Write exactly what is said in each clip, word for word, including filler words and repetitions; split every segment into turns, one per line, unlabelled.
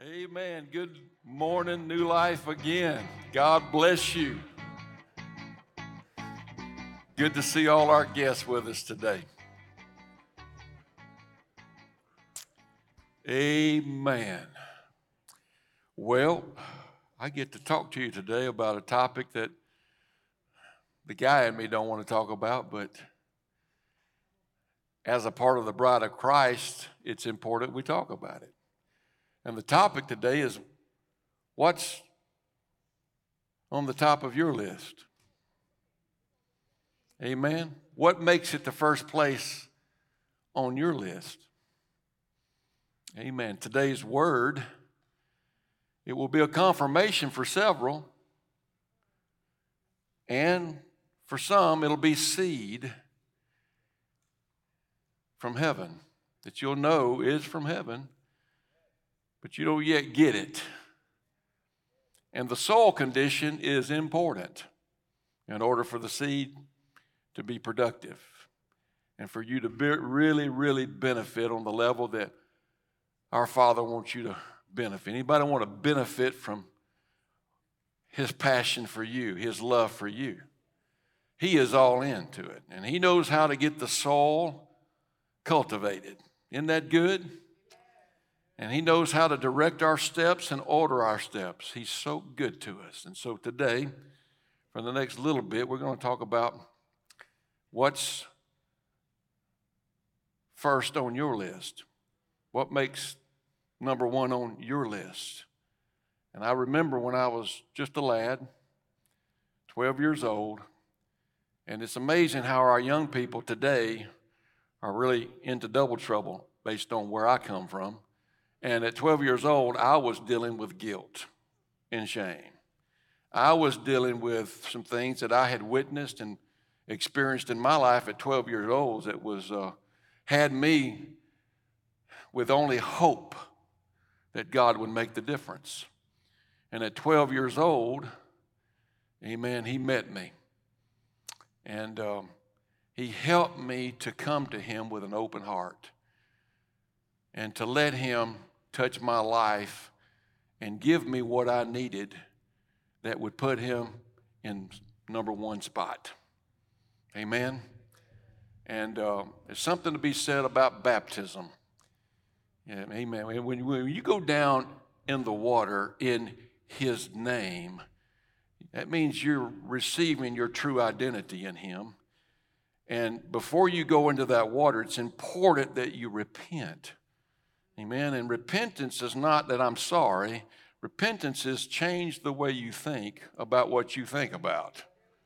Amen. Good morning, New Life again. God bless you. Good to see all our guests with us today. Amen. Well, I get to talk to you today about a topic that the guy in me don't want to talk about, but as a part of the bride of Christ, it's important we talk about it. And the topic today is what's on the top of your list? Amen. What makes it the first place on your list? Amen. Today's word, it will be a confirmation for several, and for some, it'll be seed from heaven that you'll know is from heaven, but you don't yet get it. And the soil condition is important in order for the seed to be productive and for you to be really, really benefit on the level that our Father wants you to benefit. Anybody want to benefit from His passion for you, His love for you? He is all into it, and He knows how to get the soil cultivated. Isn't that good? And He knows how to direct our steps and order our steps. He's so good to us. And so today, for the next little bit, we're going to talk about what's first on your list. What makes number one on your list? And I remember when I was just a lad, twelve years old, and it's amazing how our young people today are really into double trouble based on where I come from. And at twelve years old, I was dealing with guilt and shame. I was dealing with some things that I had witnessed and experienced in my life at twelve years old that was uh, had me with only hope that God would make the difference. And at twelve years old, amen, He met me. And um, He helped me to come to Him with an open heart and to let Him touch my life and give me what I needed that would put Him in number one spot. Amen. And uh, there's something to be said about baptism. Yeah, amen. When, when you go down in the water in His name, that means you're receiving your true identity in Him. And before you go into that water, it's important that you repent. Amen. And repentance is not that I'm sorry. Repentance is change the way you think about what you think about.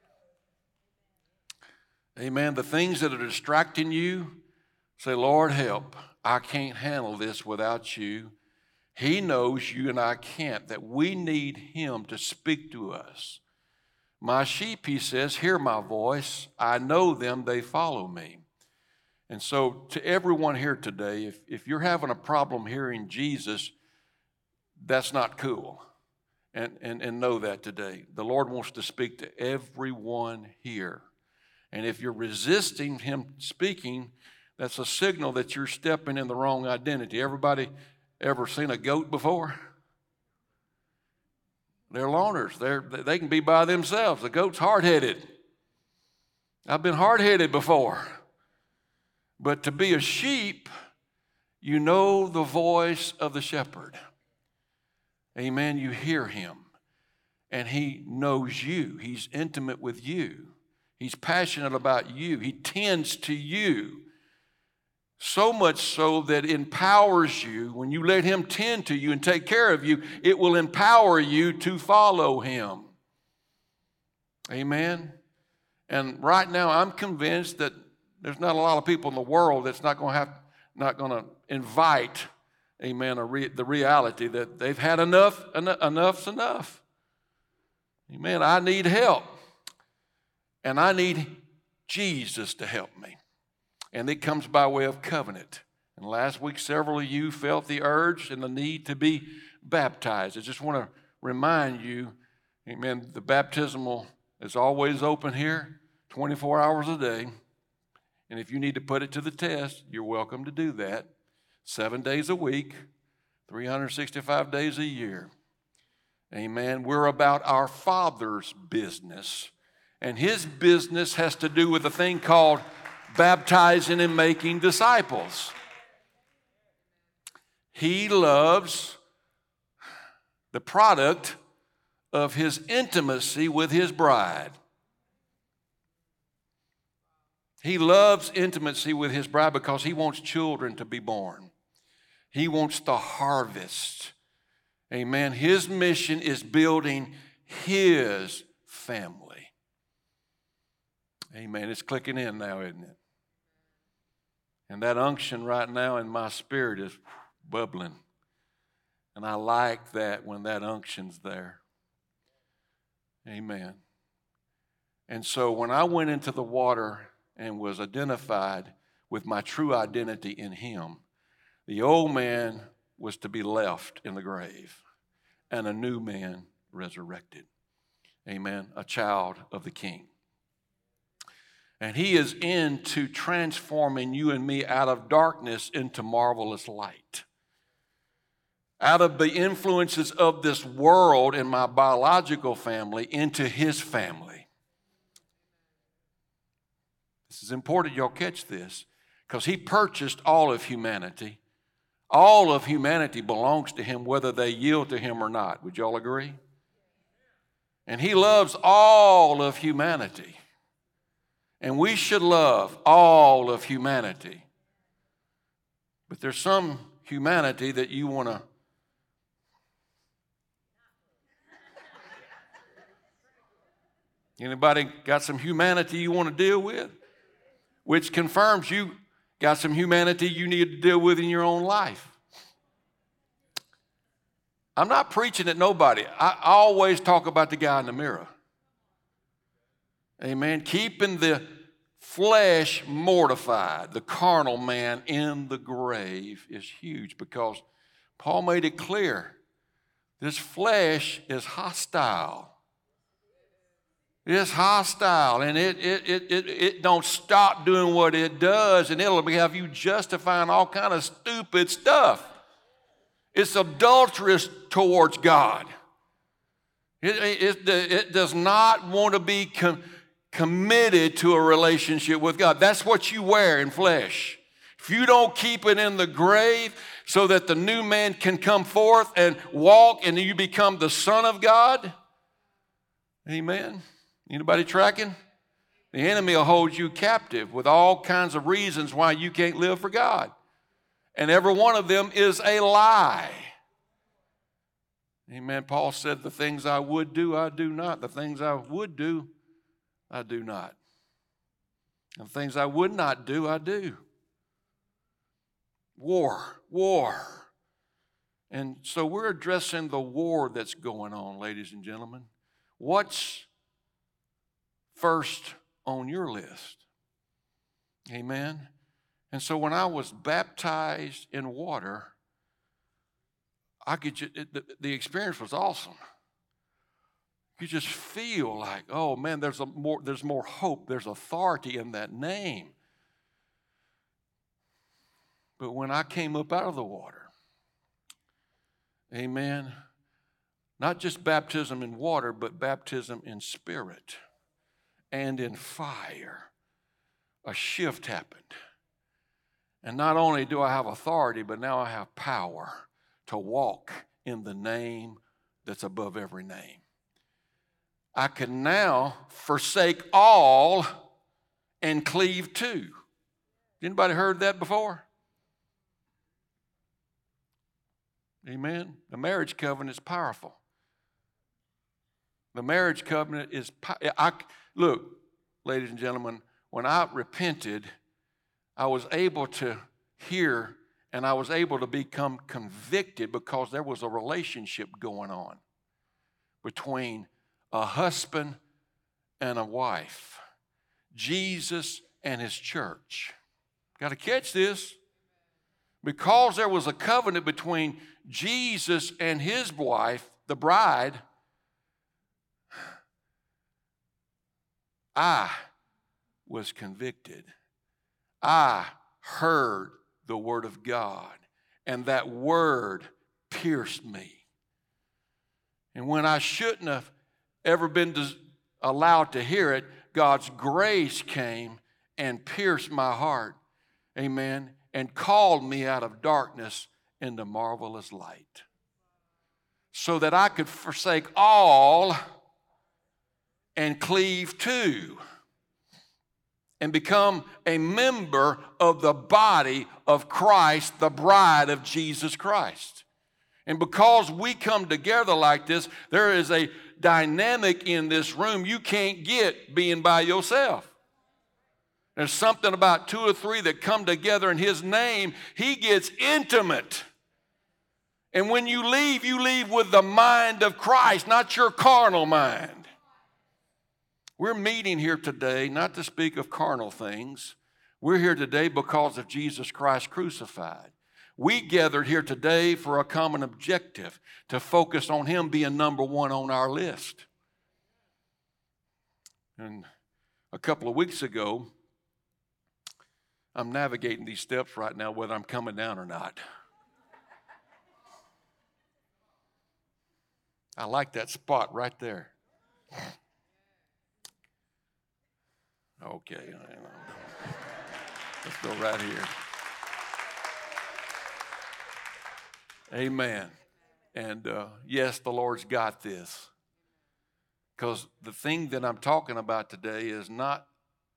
Amen. The things that are distracting you, say, Lord, help. I can't handle this without you. He knows you and I can't, that we need Him to speak to us. My sheep, He says, hear my voice. I know them, they follow me. And so to everyone here today, if, if you're having a problem hearing Jesus, that's not cool. And, and, and know that today. The Lord wants to speak to everyone here. And if you're resisting Him speaking, that's a signal that you're stepping in the wrong identity. Everybody ever seen a goat before? They're loners. They're, they can be by themselves. The goat's hard-headed. I've been hard-headed before. But to be a sheep, you know the voice of the shepherd. Amen. You hear Him. And He knows you. He's intimate with you. He's passionate about you. He tends to you. So much so that it empowers you. When you let Him tend to you and take care of you, it will empower you to follow Him. Amen. And right now, I'm convinced that there's not a lot of people in the world that's not going to have, not going to invite, amen, a re, the reality that they've had enough, enough, enough's enough. Amen. I need help. And I need Jesus to help me. And it comes by way of covenant. And last week, several of you felt the urge and the need to be baptized. I just want to remind you, amen, the baptismal is always open here, twenty-four hours a day. And if you need to put it to the test, you're welcome to do that. Seven days a week, three hundred sixty-five days a year. Amen. We're about our Father's business. And His business has to do with a thing called baptizing and making disciples. He loves the product of His intimacy with His bride. He loves intimacy with His bride because He wants children to be born. He wants the harvest. Amen. His mission is building His family. Amen. It's clicking in now, isn't it? And that unction right now in my spirit is bubbling. And I like that when that unction's there. Amen. And so when I went into the water and was identified with my true identity in Him, the old man was to be left in the grave and a new man resurrected. Amen. A child of the King. And He is into transforming you and me out of darkness into marvelous light. Out of the influences of this world and my biological family into His family. This is important y'all catch this, because He purchased all of humanity. All of humanity belongs to Him whether they yield to Him or not. Would y'all agree? And He loves all of humanity. And we should love all of humanity. But there's some humanity that you want to Anybody got some humanity you want to deal with? Which confirms you got some humanity you need to deal with in your own life. I'm not preaching at nobody. I always talk about the guy in the mirror. Amen. Keeping the flesh mortified, the carnal man in the grave is huge, because Paul made it clear this flesh is hostile. It's hostile, and it, it, it, it, it don't stop doing what it does, and it'll have you justifying all kind of stupid stuff. It's adulterous towards God. It, it, it does not want to be com- committed to a relationship with God. That's what you wear in flesh. If you don't keep it in the grave so that the new man can come forth and walk and you become the Son of God, amen. Anybody tracking? The enemy will hold you captive with all kinds of reasons why you can't live for God. And every one of them is a lie. Amen. Paul said, the things I would do, I do not. The things I would do, I do not. And the things I would not do, I do. War, war. And so we're addressing the war that's going on, ladies and gentlemen. What's first on your list? Amen. And so when I was baptized in water, I could just, it, the, the experience was awesome. You just feel like, oh man, there's a more, there's more hope, there's authority in that name. But when I came up out of the water, amen, not just baptism in water, but baptism in spirit and in fire, a shift happened. And not only do I have authority, but now I have power to walk in the name that's above every name. I can now forsake all and cleave to. Anybody heard that before? Amen. The marriage covenant is powerful. The marriage covenant is, I, look, ladies and gentlemen, when I repented, I was able to hear and I was able to become convicted because there was a relationship going on between a husband and a wife, Jesus and His church. Got to catch this. Because there was a covenant between Jesus and His wife, the bride, I was convicted. I heard the Word of God, and that Word pierced me. And when I shouldn't have ever been des- allowed to hear it, God's grace came and pierced my heart, amen, and called me out of darkness into marvelous light, so that I could forsake all and cleave to and become a member of the body of Christ, the bride of Jesus Christ. And because we come together like this, there is a dynamic in this room you can't get being by yourself. There's something about two or three that come together in His name. He gets intimate. And when you leave, you leave with the mind of Christ, not your carnal mind. We're meeting here today not to speak of carnal things. We're here today because of Jesus Christ crucified. We gathered here today for a common objective, to focus on Him being number one on our list. And a couple of weeks ago, I'm navigating these steps right now, whether I'm coming down or not. I like that spot right there. Okay, let's go right here. Amen. And uh, yes, the Lord's got this. Because the thing that I'm talking about today is not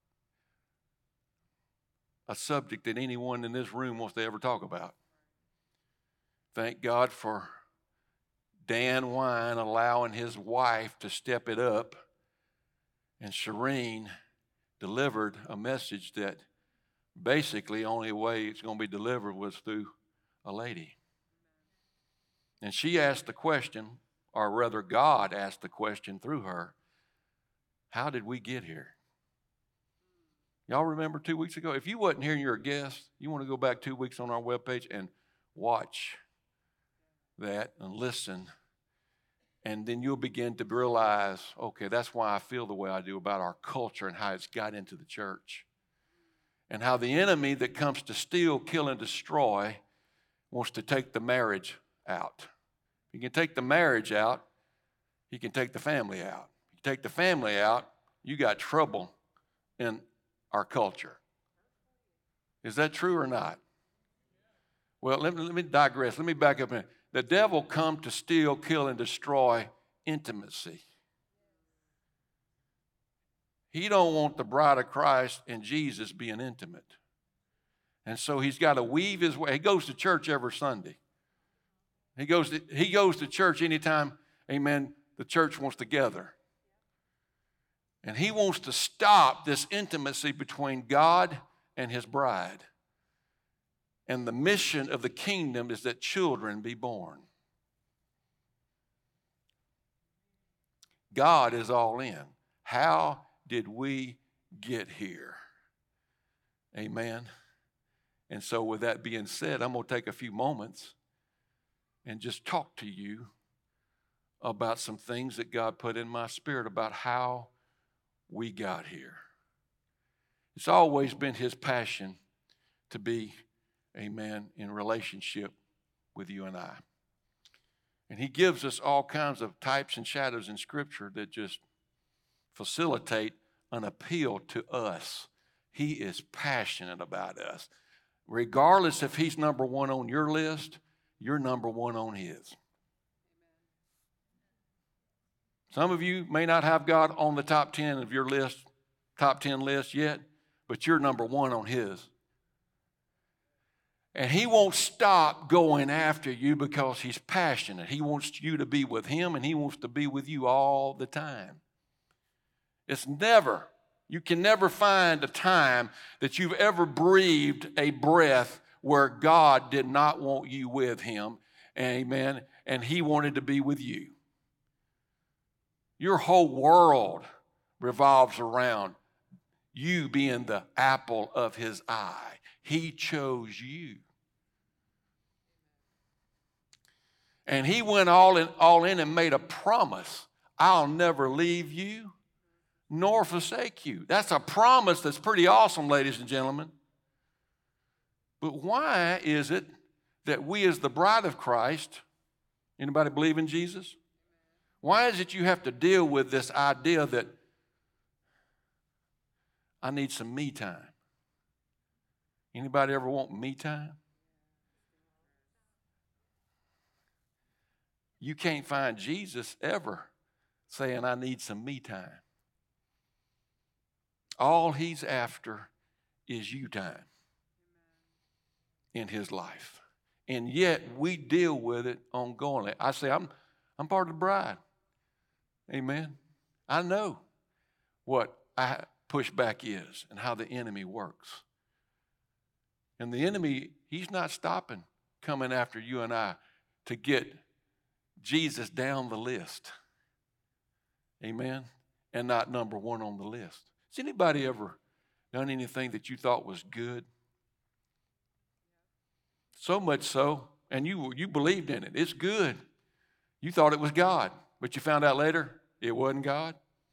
a subject that anyone in this room wants to ever talk about. Thank God for Dan Wine allowing his wife to step it up. And Shireen delivered a message that basically only way it's going to be delivered was through a lady. And she asked the question, or rather God asked the question through her, how did we get here? Y'all remember two weeks ago? If you wasn't here and you're a guest, you want to go back two weeks on our webpage and watch that and listen. And then you'll begin to realize, okay, that's why I feel the way I do about our culture and how it's got into the church. And how the enemy that comes to steal, kill, and destroy wants to take the marriage out. If he can take the marriage out, he can take the family out. If you take the family out, you got trouble in our culture. Is that true or not? Well, let me, let me digress. Let me back up a minute. The devil come to steal, kill, and destroy intimacy. He don't want the bride of Christ and Jesus being intimate. And so he's got to weave his way. He goes to church every Sunday. He goes to, he goes to church anytime, amen, the church wants to gather. And he wants to stop this intimacy between God and his bride. And the mission of the kingdom is that children be born. God is all in. How did we get here? Amen. And so with that being said, I'm going to take a few moments and just talk to you about some things that God put in my spirit about how we got here. It's always been his passion to be, amen, in relationship with you and I. And he gives us all kinds of types and shadows in Scripture that just facilitate an appeal to us. He is passionate about us. Regardless if he's number one on your list, you're number one on his. Some of you may not have God on the top ten of your list, top ten list yet, but you're number one on his. And he won't stop going after you because he's passionate. He wants you to be with him, and he wants to be with you all the time. It's never, you can never find a time that you've ever breathed a breath where God did not want you with him, amen, and he wanted to be with you. Your whole world revolves around you being the apple of his eye. He chose you. And he went all in, all in and made a promise. I'll never leave you nor forsake you. That's a promise that's pretty awesome, ladies and gentlemen. But why is it that we as the bride of Christ Anybody believe in Jesus? Why is it you have to deal with this idea that I need some me time? Anybody ever want me time? You can't find Jesus ever saying, I need some me time. All he's after is you time in his life. And yet we deal with it ongoingly. I say, I'm, I'm part of the bride. Amen. I know what I pushback is and how the enemy works. And the enemy, he's not stopping coming after you and I to get Jesus down the list. Amen. And not number one on the list. Has anybody ever done anything that you thought was good? So much so, and you, you believed in it. It's good. You thought it was God, but you found out later it wasn't God.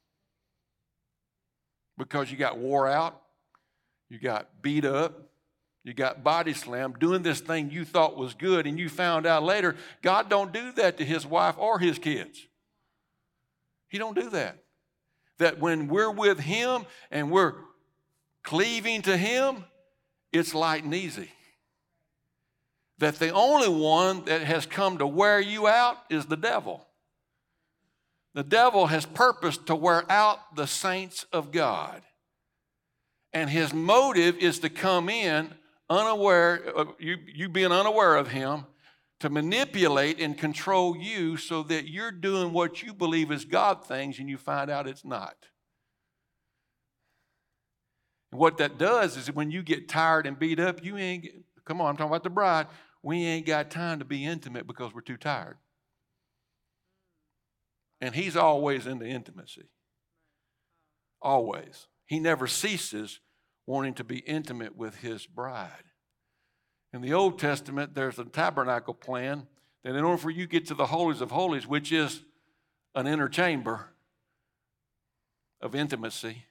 Because you got wore out, you got beat up, you got body slammed doing this thing you thought was good, and you found out later God don't do that to his wife or his kids. He don't do that. That when we're with him and we're cleaving to him, it's light and easy. That the only one that has come to wear you out is the devil. The devil has purposed to wear out the saints of God. And his motive is to come in unaware, of you, you being unaware of him, to manipulate and control you so that you're doing what you believe is God things and you find out it's not. And what that does is when you get tired and beat up, you ain't, come on, I'm talking about the bride, we ain't got time to be intimate because we're too tired. And he's always into intimacy. Always. He never ceases wanting to be intimate with his bride. In the Old Testament, there's a tabernacle plan that in order for you to get to the holies of holies, which is an inner chamber of intimacy,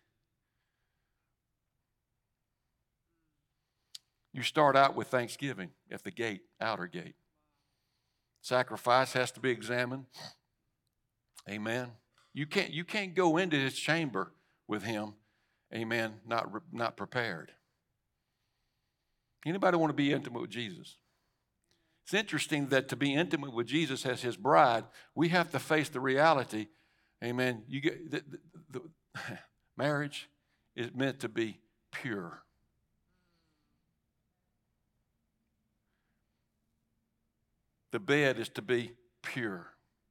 you start out with thanksgiving at the gate, outer gate. Sacrifice has to be examined. Amen. You can't, you can't go into his chamber with him, amen, not, not prepared. Anybody want to be intimate with Jesus? It's interesting that to be intimate with Jesus as his bride, we have to face the reality, amen, you get, the, the, the marriage is meant to be pure. The bed is to be pure.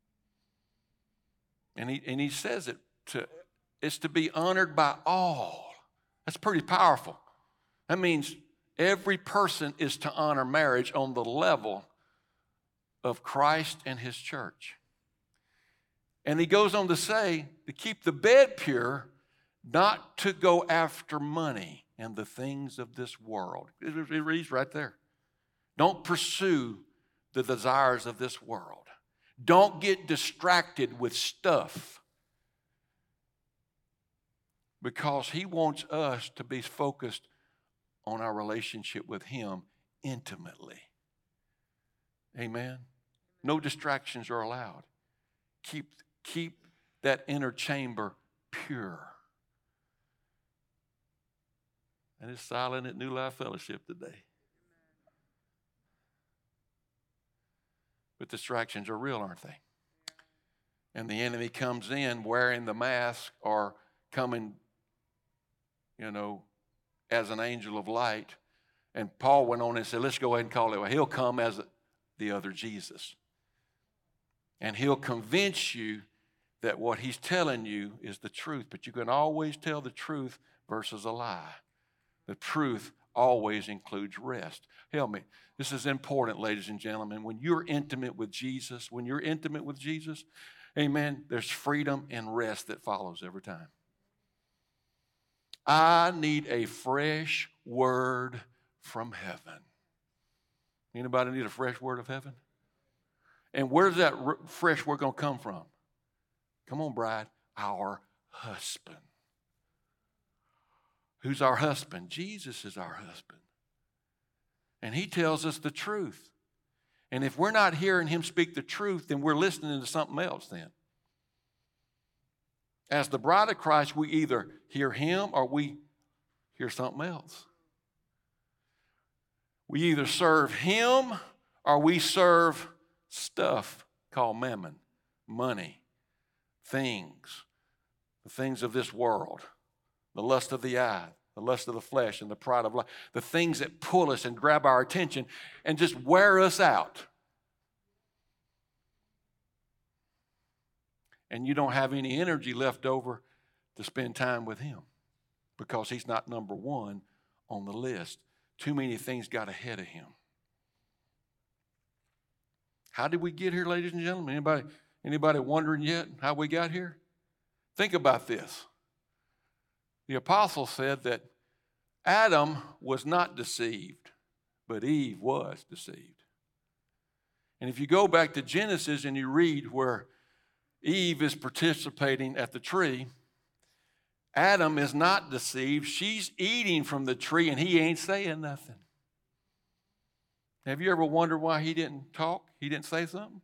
And he, and he says it to, it's to be honored by all. That's pretty powerful. That means every person is to honor marriage on the level of Christ and his church. And he goes on to say to keep the bed pure, not to go after money and the things of this world. It, it reads right there. Don't pursue the desires of this world. Don't get distracted with stuff, because he wants us to be focused on our relationship with him intimately. Amen? No distractions are allowed. Keep, keep that inner chamber pure. And it's silent at New Life Fellowship today. But distractions are real, aren't they? And the enemy comes in wearing the mask or coming, you know, as an angel of light. And Paul went on and said, let's go ahead and call it. Well, he'll come as the other Jesus. And he'll convince you that what he's telling you is the truth. But you can always tell the truth versus a lie. The truth always includes rest. Help me. This is important, ladies and gentlemen. When you're intimate with Jesus, when you're intimate with Jesus, amen, there's freedom and rest that follows every time. I need a fresh word from heaven. Anybody need a fresh word of heaven? And where's that r- fresh word going to come from? Come on, bride. Our husband. Who's our husband? Jesus is our husband. And he tells us the truth. And if we're not hearing him speak the truth, then we're listening to something else then. As the bride of Christ, we either hear him or we hear something else. We either serve him or we serve stuff called mammon, money, things, the things of this world, the lust of the eye, the lust of the flesh, and the pride of life, the things that pull us and grab our attention and just wear us out. And you don't have any energy left over to spend time with him because he's not number one on the list. Too many things got ahead of him. How did we get here, ladies and gentlemen? Anybody, anybody wondering yet how we got here? Think about this. The apostle said that Adam was not deceived, but Eve was deceived. And if you go back to Genesis and you read where Eve is participating at the tree, Adam is not deceived. She's eating from the tree and he ain't saying nothing. Have you ever wondered why he didn't talk? He didn't say something?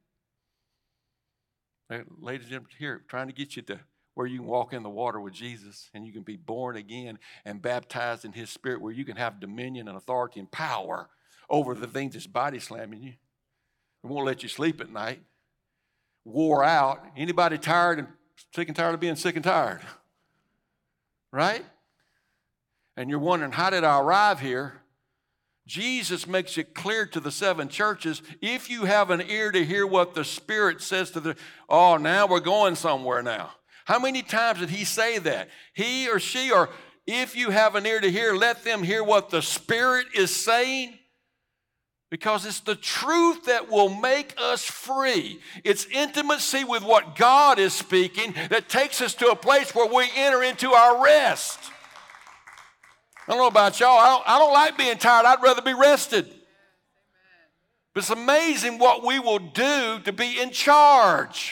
Ladies and gentlemen, here, trying to get you to where you can walk in the water with Jesus and you can be born again and baptized in his spirit, where you can have dominion and authority and power over the things that's body slamming you. It won't let you sleep at night. Wore out. Anybody tired and sick and tired of being sick and tired? Right? And you're wondering, how did I arrive here? Jesus makes it clear to the seven churches, if you have an ear to hear what the Spirit says to the, oh, now we're going somewhere now. How many times did he say that? He or she, or if you have an ear to hear, let them hear what the Spirit is saying. Because it's the truth that will make us free. It's intimacy with what God is speaking that takes us to a place where we enter into our rest. I don't know about y'all. I don't, I don't like being tired. I'd rather be rested. But it's amazing what we will do to be in charge.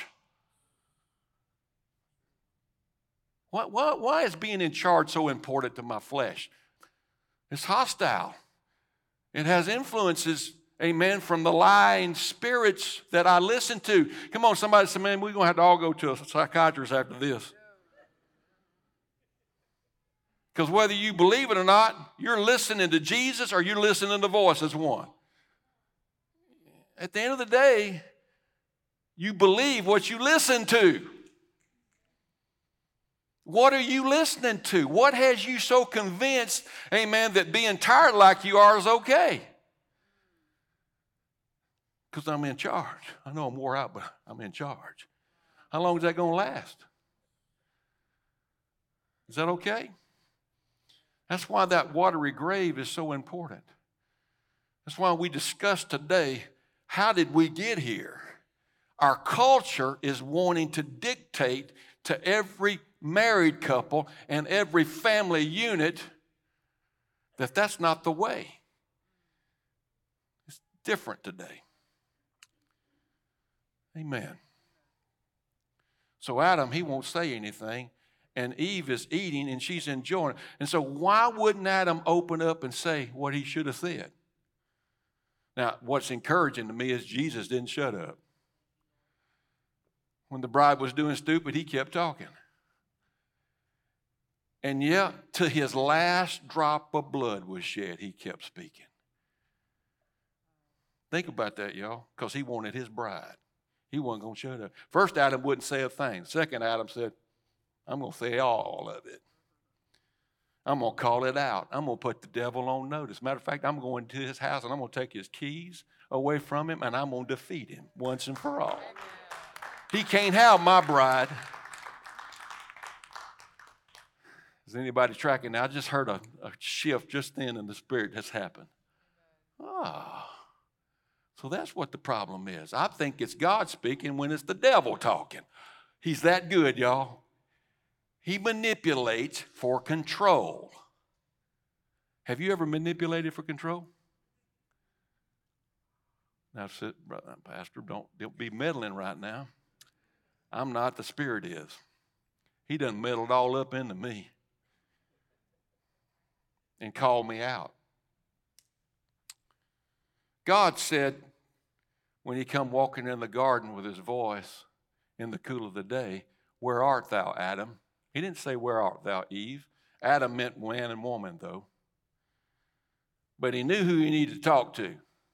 What, what, why is being in charge so important to my flesh? It's hostile. It has influences, amen, from the lying spirits that I listen to. Come on, somebody say, man, we're going to have to all go to a psychiatrist after this. Because whether you believe it or not, you're listening to Jesus or you're listening to voices one. At the end of the day, you believe what you listen to. What are you listening to? What has you so convinced, amen, that being tired like you are is okay? Because I'm in charge. I know I'm wore out, but I'm in charge. How long is that going to last? Is that okay? That's why that watery grave is so important. That's why we discussed today, how did we get here? Our culture is wanting to dictate to every married couple and every family unit that that's not the way. It's different today. Amen. So Adam, he won't say anything, and Eve is eating and she's enjoying it. And so why wouldn't Adam open up and say what he should have said? Now, what's encouraging to me is Jesus didn't shut up. When the bride was doing stupid, he kept talking. And yet, to his last drop of blood was shed, he kept speaking. Think about that, y'all, because he wanted his bride. He wasn't going to shut up. First Adam wouldn't say a thing. Second Adam said, I'm going to say all of it. I'm going to call it out. I'm going to put the devil on notice. Matter of fact, I'm going to his house and I'm going to take his keys away from him and I'm going to defeat him once and for all. He can't have my bride. Is anybody tracking now? I just heard a, a shift just then in the spirit has happened. Ah, so that's what the problem is. I think it's God speaking when it's the devil talking. He's that good, y'all. He manipulates for control. Have you ever manipulated for control? Now, Pastor, don't, don't be meddling right now. I'm not, the Spirit is. He done meddled all up into me and called me out. God said, when he come walking in the garden with his voice in the cool of the day, where art thou, Adam? He didn't say, where art thou, Eve? Adam meant man and woman, though. But he knew who he needed to talk to.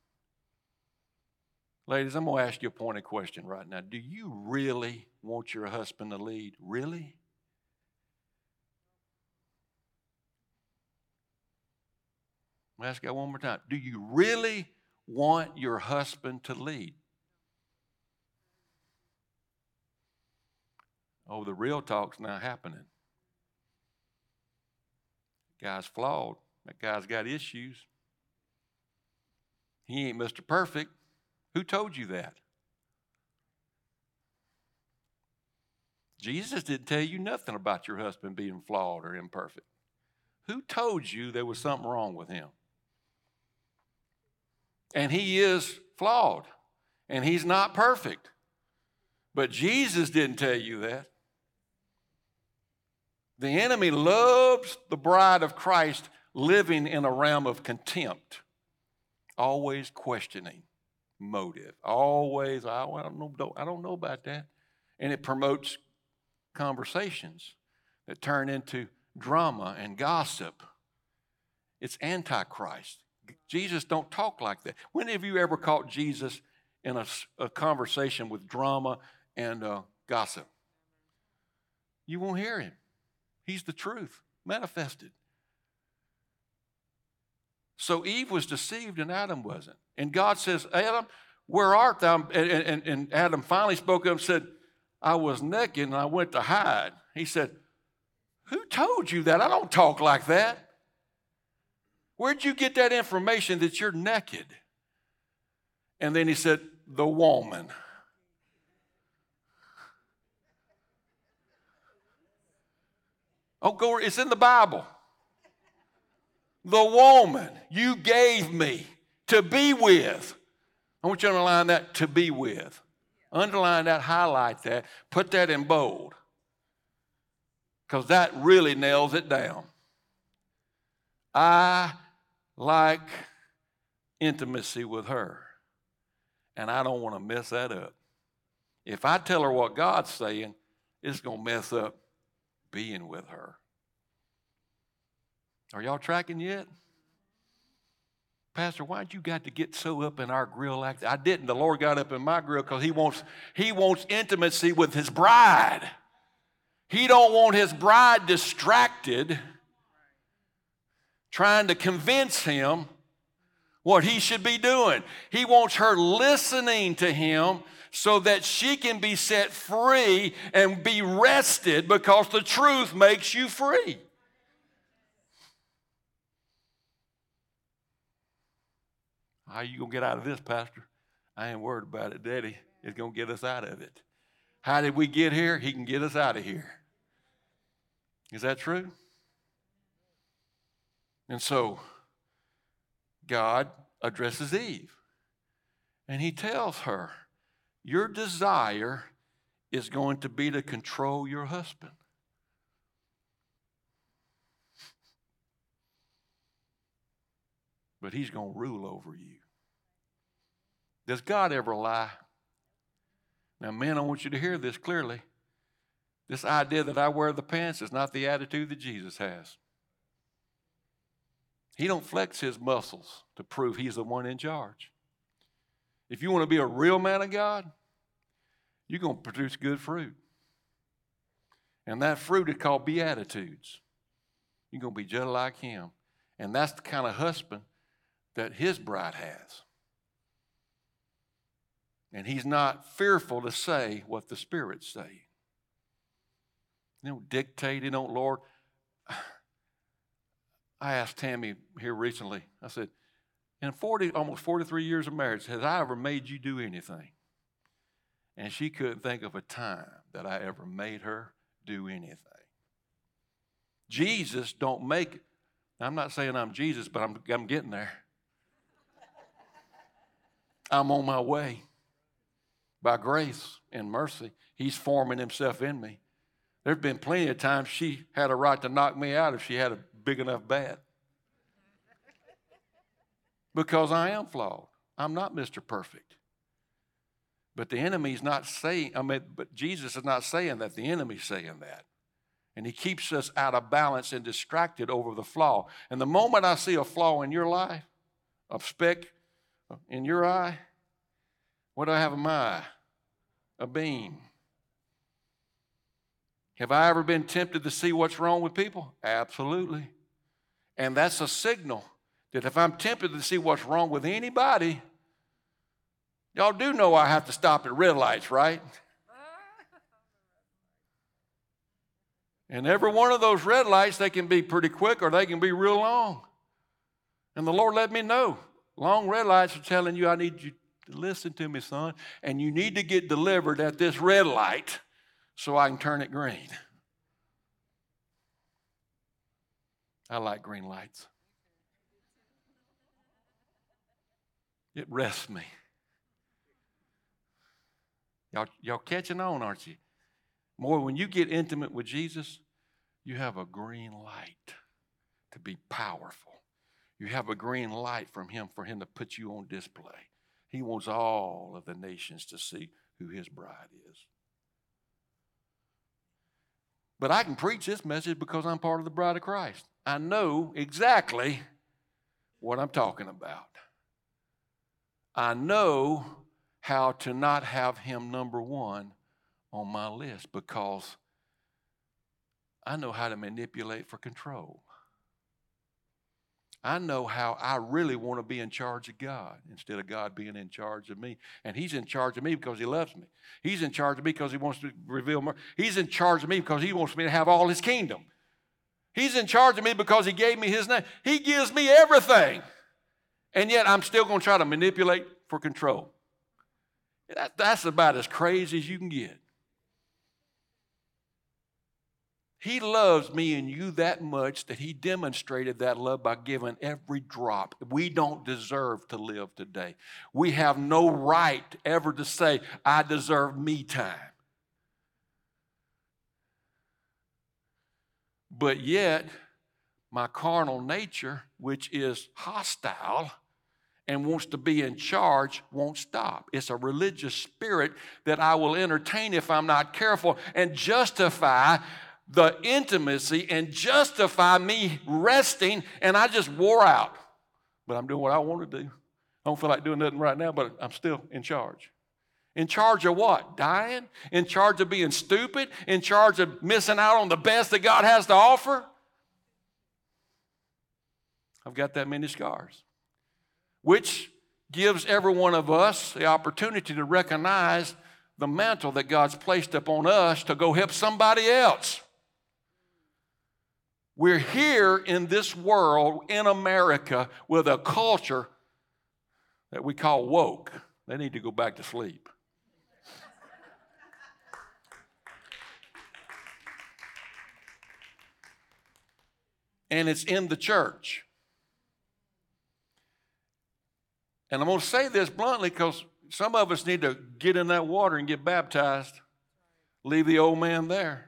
Ladies, I'm going to ask you a pointed question right now. Do you really want your husband to lead? Really? I'm going to ask you one more time. Do you really want your husband to lead? Oh, the real talk's now happening. Guy's flawed. That guy's got issues. He ain't Mister Perfect. Who told you that? Jesus didn't tell you nothing about your husband being flawed or imperfect. Who told you there was something wrong with him? And he is flawed, and he's not perfect. But Jesus didn't tell you that. The enemy loves the bride of Christ living in a realm of contempt, always questioning motive, always, I don't know, I don't know about that. And it promotes conversations that turn into drama and gossip. It's antichrist. Jesus don't talk like that. When have you ever caught Jesus in a, a conversation with drama and uh, gossip? You won't hear him. He's the truth manifested. So Eve was deceived and Adam wasn't. And God says, Adam, where art thou? And, and, and Adam finally spoke up and said, I was naked and I went to hide. He said, who told you that? I don't talk like that. Where'd you get that information that you're naked? And then he said, the woman. Oh, go, it's in the Bible. The woman you gave me to be with. I want you to underline that, to be with. Underline that, highlight that, put that in bold. Because that really nails it down. I like intimacy with her, and I don't want to mess that up. If I tell her what God's saying, it's going to mess up being with her. Are y'all tracking yet? Pastor, why'd you got to get so up in our grill like that? I didn't. The Lord got up in my grill because he wants, he wants intimacy with his bride. He don't want his bride distracted, trying to convince him what he should be doing. He wants her listening to him so that she can be set free and be rested, because the truth makes you free. How are you going to get out of this, Pastor? I ain't worried about it. Daddy is going to get us out of it. How did we get here? He can get us out of here. Is that true? And so God addresses Eve, and he tells her, your desire is going to be to control your husband. But he's going to rule over you. Does God ever lie? Now, men, I want you to hear this clearly. This idea that I wear the pants is not the attitude that Jesus has. He don't flex his muscles to prove he's the one in charge. If you want to be a real man of God, you're going to produce good fruit. And that fruit is called beatitudes. You're going to be just like him. And that's the kind of husband that his bride has. And he's not fearful to say what the Spirit's saying. He don't dictate, he don't, Lord. I asked Tammy here recently, I said, in forty, almost forty-three years of marriage, has I ever made you do anything? And she couldn't think of a time that I ever made her do anything. Jesus don't make, I'm not saying I'm Jesus, but I'm, I'm getting there. I'm on my way. By grace and mercy, he's forming himself in me. There's been plenty of times she had a right to knock me out if she had a big enough bat. Because I am flawed. I'm not Mister Perfect. But the enemy's not saying, I mean, but Jesus is not saying that. The enemy's saying that. And he keeps us out of balance and distracted over the flaw. And the moment I see a flaw in your life, a speck in your eye, what do I have in my eye? A beam. Have I ever been tempted to see what's wrong with people? Absolutely. And that's a signal that if I'm tempted to see what's wrong with anybody, y'all do know I have to stop at red lights, right? And every one of those red lights, they can be pretty quick or they can be real long. And the Lord let me know. Long red lights are telling you, I need you to listen to me, son. And you need to get delivered at this red light so I can turn it green. I like green lights. It rests me. Y'all, y'all catching on, aren't you? More when you get intimate with Jesus, you have a green light to be powerful. You have a green light from him for him to put you on display. He wants all of the nations to see who his bride is. But I can preach this message because I'm part of the bride of Christ. I know exactly what I'm talking about. I know how to not have him number one on my list because I know how to manipulate for control. I know how I really want to be in charge of God instead of God being in charge of me. And he's in charge of me because he loves me. He's in charge of me because he wants to reveal mercy. He's in charge of me because he wants me to have all his kingdom. He's in charge of me because he gave me his name. He gives me everything. And yet I'm still going to try to manipulate for control. That, that's about as crazy as you can get. He loves me and you that much that he demonstrated that love by giving every drop. We don't deserve to live today. We have no right ever to say, I deserve me time. But yet, my carnal nature, which is hostile and wants to be in charge, won't stop. It's a religious spirit that I will entertain if I'm not careful and justify the intimacy and justify me resting, and I just wore out. But I'm doing what I want to do. I don't feel like doing nothing right now, but I'm still in charge. In charge of what? Dying? In charge of being stupid? In charge of missing out on the best that God has to offer? I've got that many scars, which gives every one of us the opportunity to recognize the mantle that God's placed upon us to go help somebody else. We're here in this world, in America, with a culture that we call woke. They need to go back to sleep. And it's in the church. And I'm going to say this bluntly because some of us need to get in that water and get baptized. Leave the old man there.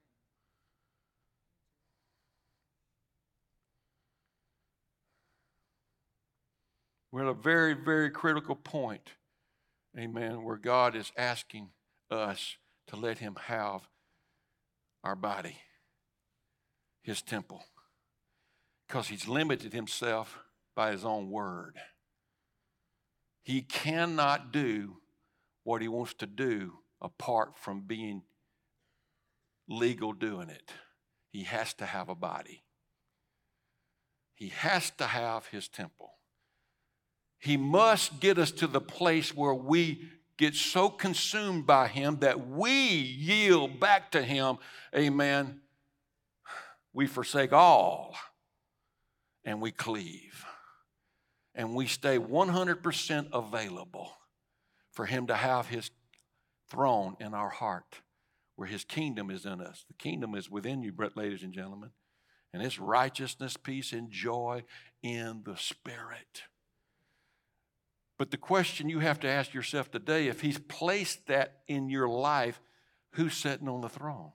We're at a very, very critical point, amen, where God is asking us to let him have our body, his temple, because he's limited himself by his own word. He cannot do what he wants to do apart from being legal doing it. He has to have a body. He has to have his temple. He must get us to the place where we get so consumed by him that we yield back to him, amen. We forsake all and we cleave. And we stay one hundred percent available for him to have his throne in our heart, where his kingdom is in us. The kingdom is within you, ladies and gentlemen. And it's righteousness, peace, and joy in the Spirit. But the question you have to ask yourself today, if he's placed that in your life, who's sitting on the throne?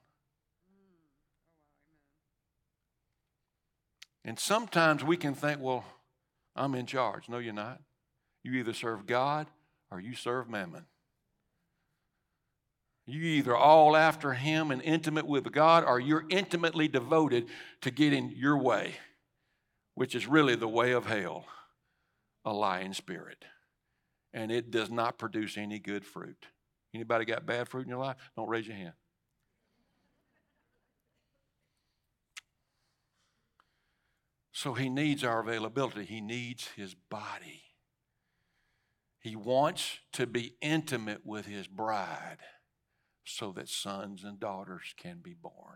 And sometimes we can think, well, I'm in charge. No, you're not. You either serve God or you serve mammon. You either all after him and intimate with God, or you're intimately devoted to getting your way, which is really the way of hell, a lying spirit. And it does not produce any good fruit. Anybody got bad fruit in your life? Don't raise your hand. So he needs our availability. He needs his body. He wants to be intimate with his bride so that sons and daughters can be born.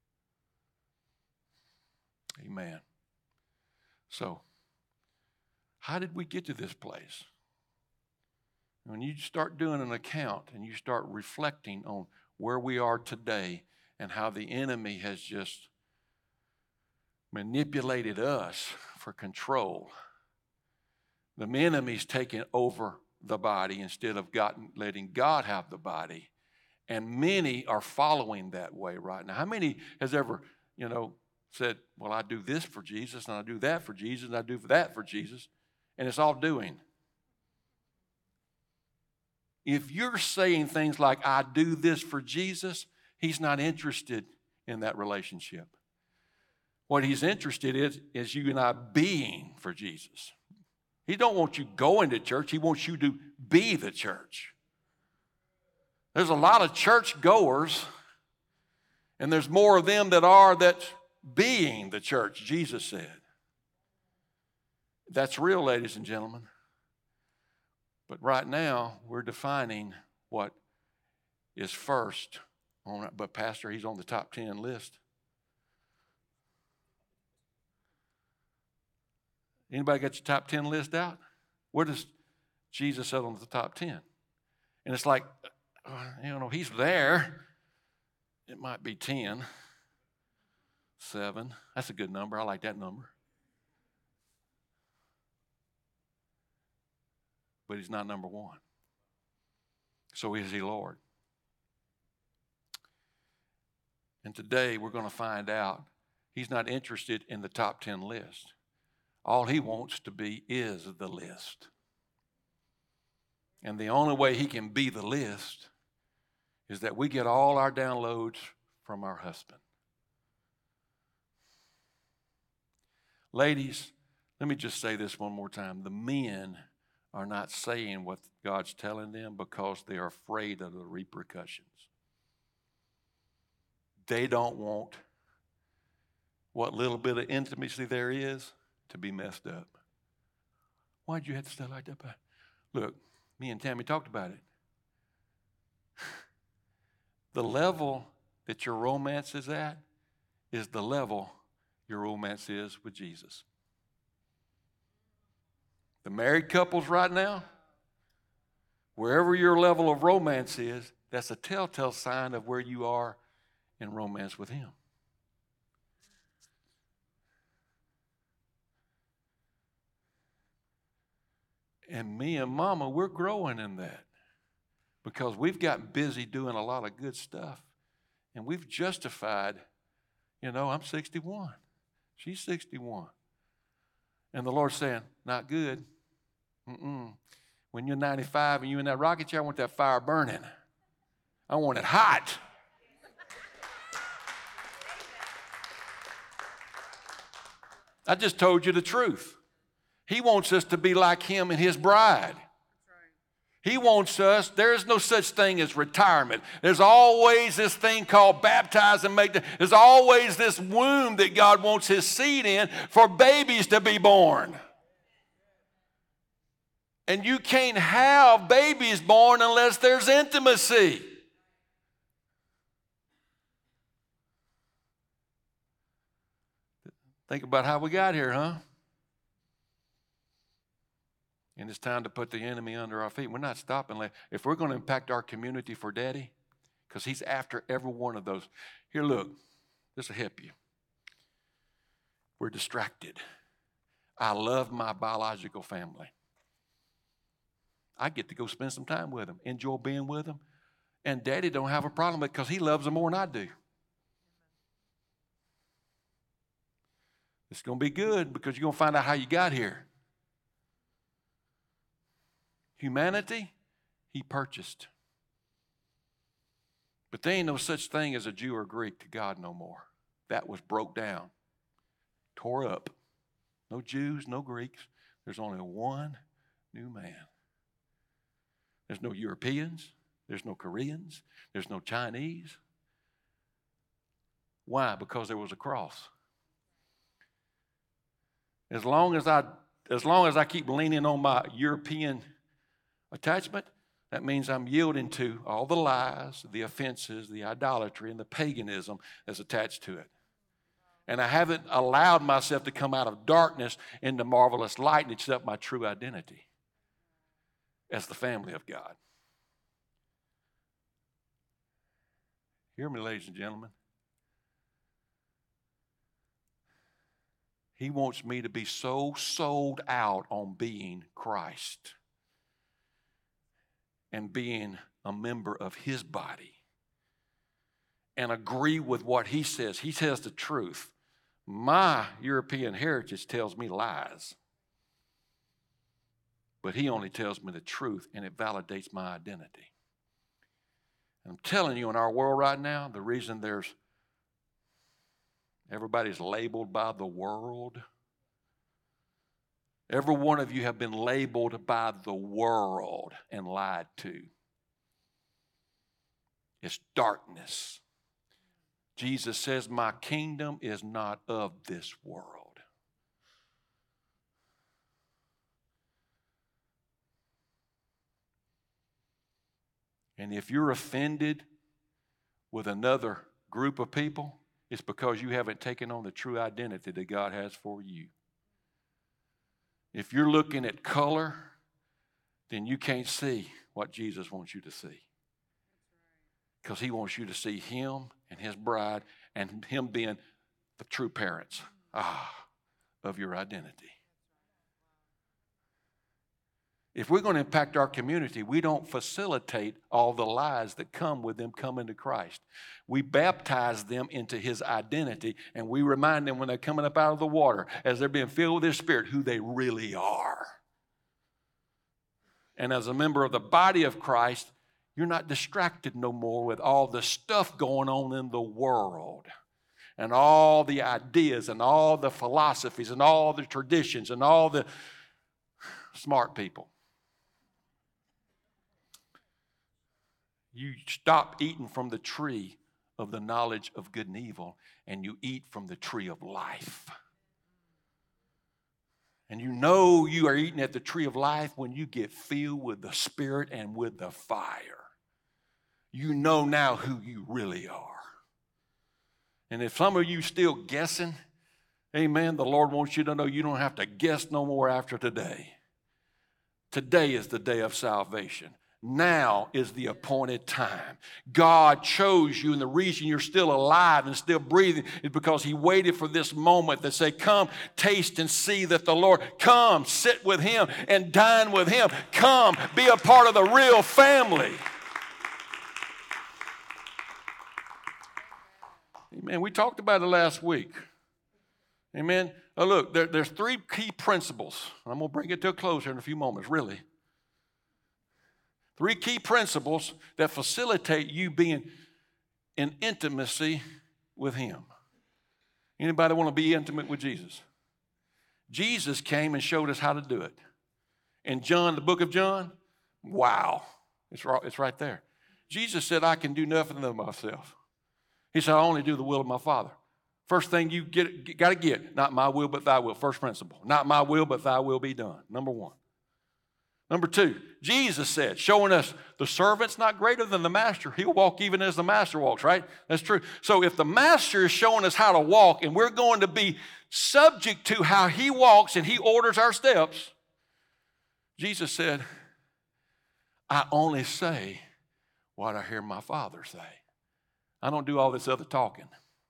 Amen. So, how did we get to this place? When you start doing an account and you start reflecting on where we are today and how the enemy has just manipulated us for control, the enemy's taking over the body instead of God, letting God have the body. And many are following that way right now. How many has ever, you know, said, well, I do this for Jesus, and I do that for Jesus, and I do that for Jesus, and it's all doing. If you're saying things like, I do this for Jesus, he's not interested in that relationship. What he's interested in is, is you and I being for Jesus. He don't want you going to church. He wants you to be the church. There's a lot of church goers, and there's more of them that are that's being the church, Jesus said. That's real, ladies and gentlemen. But right now, we're defining what is first. On, but Pastor, he's on the top ten list. Anybody got your top ten list out? Where does Jesus set on the top ten? And it's like, you know, he's there. It might be ten, seven. That's a good number. I like that number. But he's not number one. So is he Lord? And today we're going to find out he's not interested in the top ten list. All he wants to be is the list. And the only way he can be the list is that we get all our downloads from our husband. Ladies, let me just say this one more time. The men are not saying what God's telling them because they're afraid of the repercussions. They don't want what little bit of intimacy there is to be messed up. Why'd you have to stay like that? Look, me and Tammy talked about it. The level that your romance is at is the level your romance is with Jesus. The married couples right now, wherever your level of romance is, that's a telltale sign of where you are in romance with him. And me and Mama, we're growing in that because we've gotten busy doing a lot of good stuff. And we've justified, you know, I'm sixty-one. She's sixty-one. And the Lord's saying, not good. Mm-mm. When you're ninety-five and you're in that rocket chair, I want that fire burning. I want it hot. I just told you the truth. He wants us to be like him and his bride. He wants us, there is no such thing as retirement. There's always this thing called baptize and make. The, there's always this womb that God wants his seed in for babies to be born. And you can't have babies born unless there's intimacy. Think about how we got here, huh? And it's time to put the enemy under our feet. We're not stopping. If we're going to impact our community for Daddy, because he's after every one of those. Here, look, this will help you. We're distracted. I love my biological family. I get to go spend some time with them, enjoy being with them. And Daddy don't have a problem with it because he loves them more than I do. It's going to be good because you're going to find out how you got here. Humanity, he purchased. But there ain't no such thing as a Jew or Greek to God no more. That was broke down, tore up. No Jews, no Greeks. There's only one new man. There's no Europeans. There's no Koreans. There's no Chinese. Why? Because there was a cross. As long as I, as long as I keep leaning on my European attachment, that means I'm yielding to all the lies, the offenses, the idolatry, and the paganism that's attached to it. And I haven't allowed myself to come out of darkness into marvelous light and accept my true identity as the family of God. Hear me, ladies and gentlemen. He wants me to be so sold out on being Christ and being a member of his body and agree with what he says. He says the truth. My European heritage tells me lies. But he only tells me the truth, and it validates my identity. And I'm telling you, in our world right now, the reason there's everybody's labeled by the world. Every one of you have been labeled by the world and lied to. It's darkness. Jesus says, my kingdom is not of this world. And if you're offended with another group of people, it's because you haven't taken on the true identity that God has for you. If you're looking at color, then you can't see what Jesus wants you to see. Because he wants you to see him and his bride and him being the true parents ah, of your identity. If we're going to impact our community, we don't facilitate all the lies that come with them coming to Christ. We baptize them into his identity, and we remind them when they're coming up out of the water, as they're being filled with his Spirit, who they really are. And as a member of the body of Christ, you're not distracted no more with all the stuff going on in the world and all the ideas and all the philosophies and all the traditions and all the smart people. You stop eating from the tree of the knowledge of good and evil, and you eat from the tree of life. And you know you are eating at the tree of life when you get filled with the Spirit and with the fire. You know now who you really are. And if some of you still guessing, amen, the Lord wants you to know you don't have to guess no more after today. Today is the day of salvation. Now is the appointed time. God chose you, and the reason you're still alive and still breathing is because he waited for this moment to say, come, taste and see that the Lord, come, sit with him and dine with him. Come, be a part of the real family. Amen. We talked about it last week. Amen. Now look, there, there's three key principles. I'm going to bring it to a close here in a few moments, really. Three key principles that facilitate you being in intimacy with him. Anybody want to be intimate with Jesus? Jesus came and showed us how to do it. In John, the book of John, wow, it's right, it's right there. Jesus said, I can do nothing of myself. He said, I only do the will of my Father. First thing you get, got to get, not my will, but thy will. First principle, not my will, but thy will be done. Number one. Number two, Jesus said, showing us the servant's not greater than the master. He'll walk even as the master walks, right? That's true. So if the master is showing us how to walk and we're going to be subject to how he walks and he orders our steps, Jesus said, I only say what I hear my Father say. I don't do all this other talking.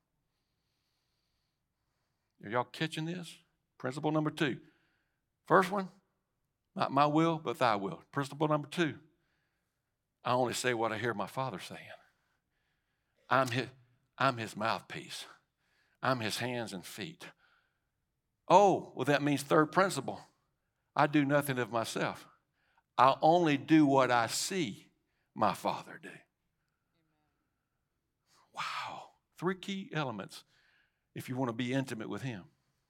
Are y'all catching this? Principle number two. First one, not my will, but thy will. Principle number two, I only say what I hear my Father saying. I'm his, I'm his mouthpiece. I'm his hands and feet. Oh, well, that means third principle. I do nothing of myself. I only do what I see my Father do. Wow. Three key elements if you want to be intimate with him.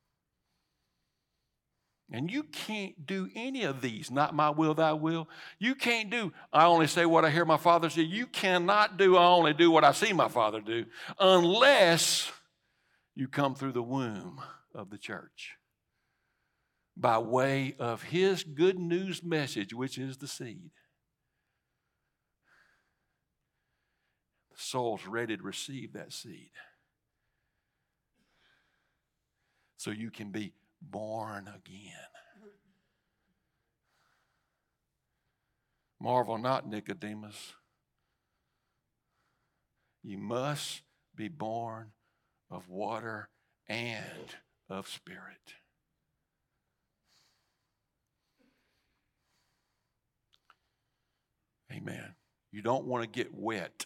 And you can't do any of these. Not my will, thy will. You can't do, I only say what I hear my Father say. You cannot do, I only do what I see my Father do, unless you come through the womb of the church by way of his good news message, which is the seed. The soul's ready to receive that seed. So you can be born again. Marvel not, Nicodemus. You must be born of water and of spirit. Amen. You don't want to get wet.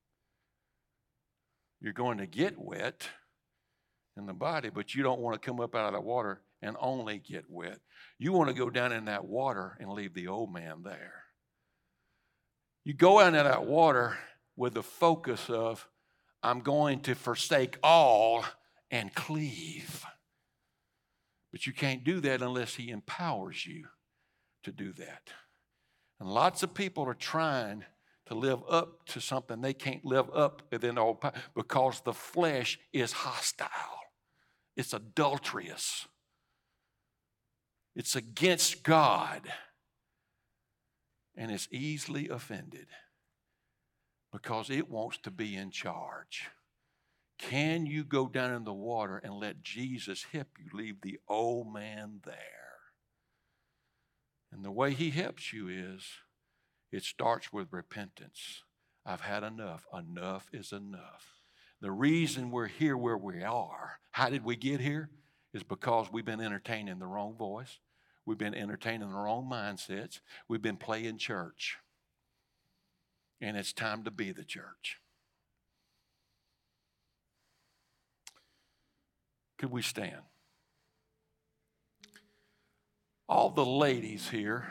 You're going to get wet in the body, but you don't want to come up out of the water and only get wet. You want to go down in that water and leave the old man there. You go out into that water with the focus of, I'm going to forsake all and cleave. But you can't do that unless he empowers you to do that. And lots of people are trying to live up to something they can't live up within all because the flesh is hostile. It's adulterous. It's against God. And it's easily offended because it wants to be in charge. Can you go down in the water and let Jesus help you leave the old man there? And the way he helps you is, it starts with repentance. I've had enough. Enough is enough. The reason we're here where we are, how did we get here? Is because we've been entertaining the wrong voice. We've been entertaining the wrong mindsets. We've been playing church. And it's time to be the church. Could we stand? All the ladies here,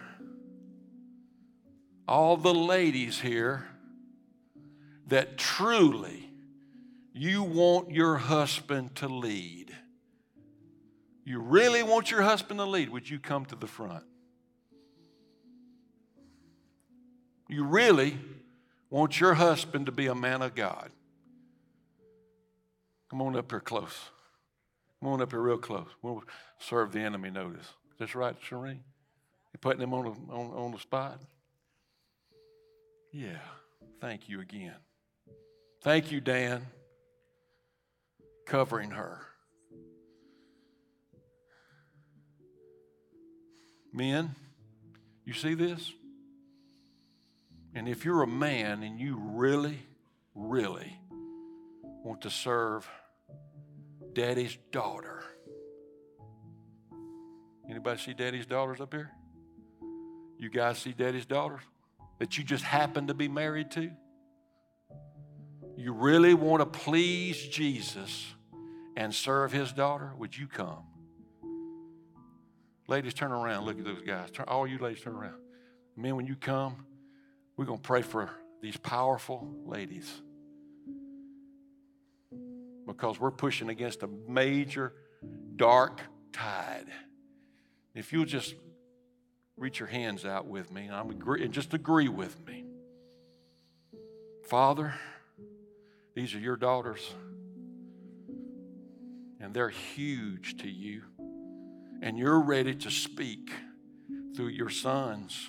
all the ladies here that truly you want your husband to lead. You really want your husband to lead, would you come to the front? You really want your husband to be a man of God. Come on up here close. Come on up here real close. We'll serve the enemy notice. Is this right, Shereen? You putting him on the, on, on the spot? Yeah. Thank you again. Thank you, Dan, covering her. Men, you see this? And if you're a man and you really, really want to serve Daddy's daughter. Anybody see Daddy's daughters up here? You guys see Daddy's daughters that you just happen to be married to? You really want to please Jesus and serve his daughter? Would you come? Ladies, turn around. Look at those guys. Turn, all you ladies, turn around. Men, when you come, we're going to pray for these powerful ladies because we're pushing against a major dark tide. If you'll just reach your hands out with me, I'm agree, and just agree with me. Father, these are your daughters, and they're huge to you, and you're ready to speak through your sons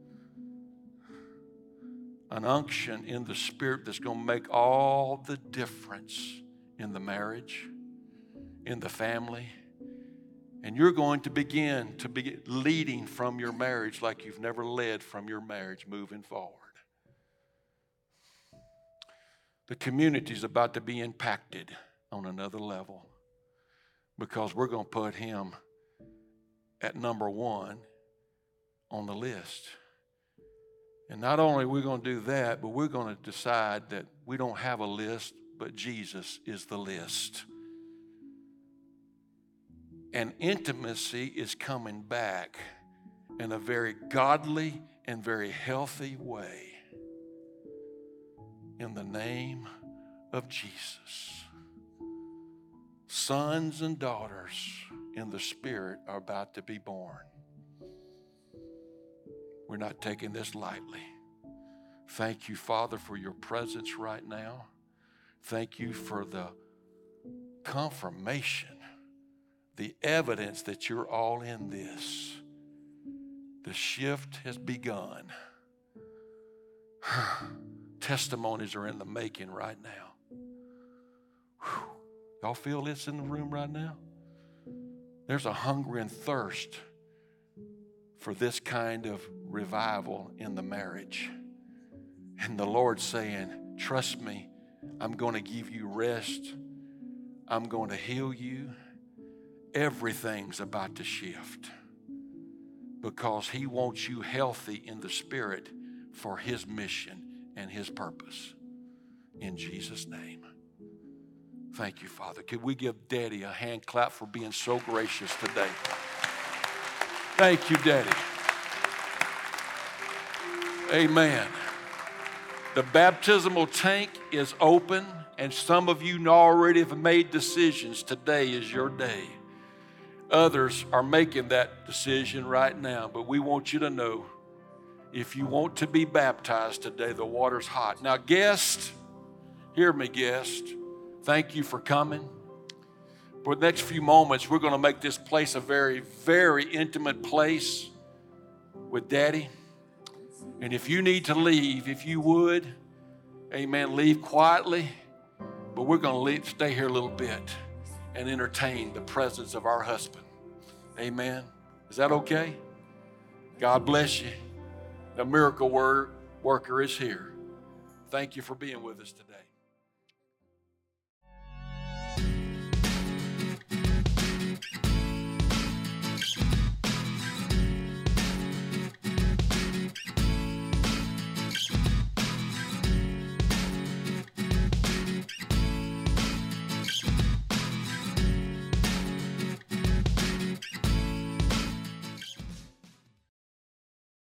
an unction in the Spirit that's going to make all the difference in the marriage, in the family. And you're going to begin to be leading from your marriage like you've never led from your marriage moving forward. The community is about to be impacted on another level because we're going to put him at number one on the list. And not only are we going to do that, but we're going to decide that we don't have a list, but Jesus is the list. And intimacy is coming back in a very godly and very healthy way. In the name of Jesus, sons and daughters in the Spirit are about to be born. We're not taking this lightly. Thank you, Father, for your presence right now. Thank you for the confirmation, the evidence that you're all in this. The shift has begun. Testimonies are in the making right now. Whew. Y'all feel this in the room right now? There's a hunger and thirst for this kind of revival in the marriage. And the Lord's saying, trust me, I'm going to give you rest. I'm going to heal you. Everything's about to shift because He wants you healthy in the Spirit for His mission and His purpose. In Jesus' name. Thank you, Father. Could we give Daddy a hand clap for being so gracious today? Thank you, Daddy. Amen. The baptismal tank is open, and some of you already have made decisions. Today is your day. Others are making that decision right now, but we want you to know, if you want to be baptized today, the water's hot. Now, guest, hear me, guest. Thank you for coming. For the next few moments, we're going to make this place a very, very intimate place with Daddy. And if you need to leave, if you would, amen, leave quietly. But we're going to leave, stay here a little bit and entertain the presence of our husband. Amen. Is that okay? God bless you. The miracle word worker is here. Thank you for being with us today.